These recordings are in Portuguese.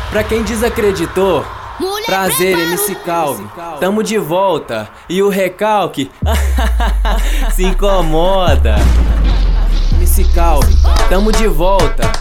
Pra quem desacreditou, prazer, MC Calvin, tamo de volta. E o recalque se incomoda. MC Calvin, tamo de volta.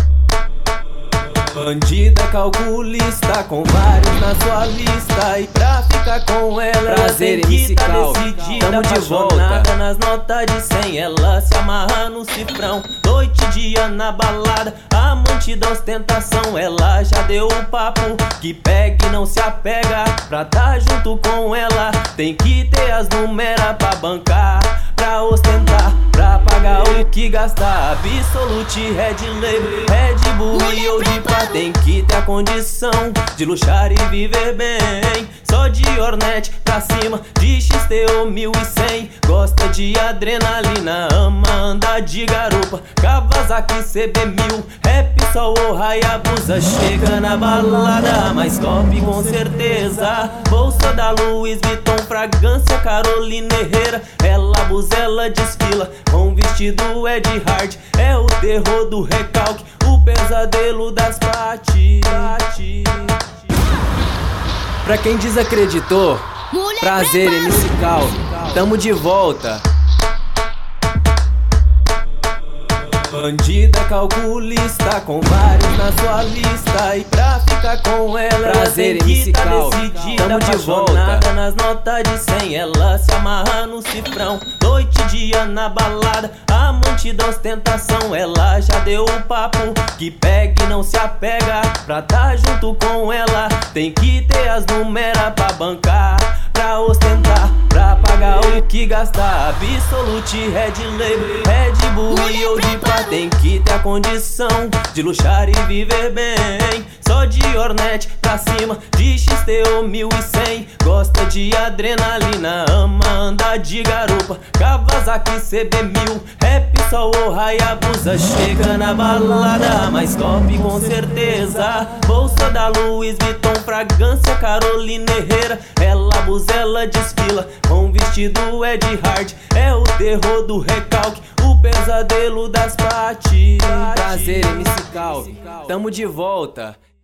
Bandida calculista, com vários na sua lista. E pra ficar com ela, prazer, MC Calvin, tamo de volta. Nas notas de 100, ela se amarra no cifrão. Noite e dia na balada, amante da ostentação. Ela já deu o papo, que pega e não se apega. Pra tá junto com ela, tem que ter as numeras pra bancar, pra ostentar, pra pagar o que gastar. Absolute, Red Label, Red Bull e Old Pra tem que ter a condição de luxar e viver bem. Só de Hornet pra cima, de XT ou 1100. Gosta de adrenalina, ama andar de garupa. Kawasaki CB1000, rap Sol ou Hayabusa. Chega na balada, mais top com certeza. Bolsa da Louis Vuitton, fragrância Carolina Herrera. Ela abusa, ela desfila com vestido Ed Hard. É o terror do recalque, o pesadelo das pati. Pra quem desacreditou, prazer, MC Calvin, tamo de volta. Bandida calculista, com vários na sua lista. E pra ficar com ela, prazer, MC Calvin, tamo de volta. Nas notas de 100, ela se amarra no cifrão. Noite e dia na balada, amante da ostentação. Ela já deu o papo, que pega e não se apega. Pra tá junto com ela, tem que ter as numeras pra bancar, pra ostentar, pra pagar o que gastar. Absolute, Red Label, Red Bull e Old Pra tem que ter a condição de luxar e viver bem. Só de Hornet pra cima, de XT ou 1100. Gosta de adrenalina, ama andar de garupa. Kawasaki CB1000, rap Sol ou Hayabusa. Chega na balada, mais top com certeza. Bolsa da Louis Vuitton, fragrância Carolina Herrera. Ela abusa, ela desfila com vestido Ed Hard. É o terror do recalque, o pesadelo das pati. Prazer, MC Calvin, tamo de volta.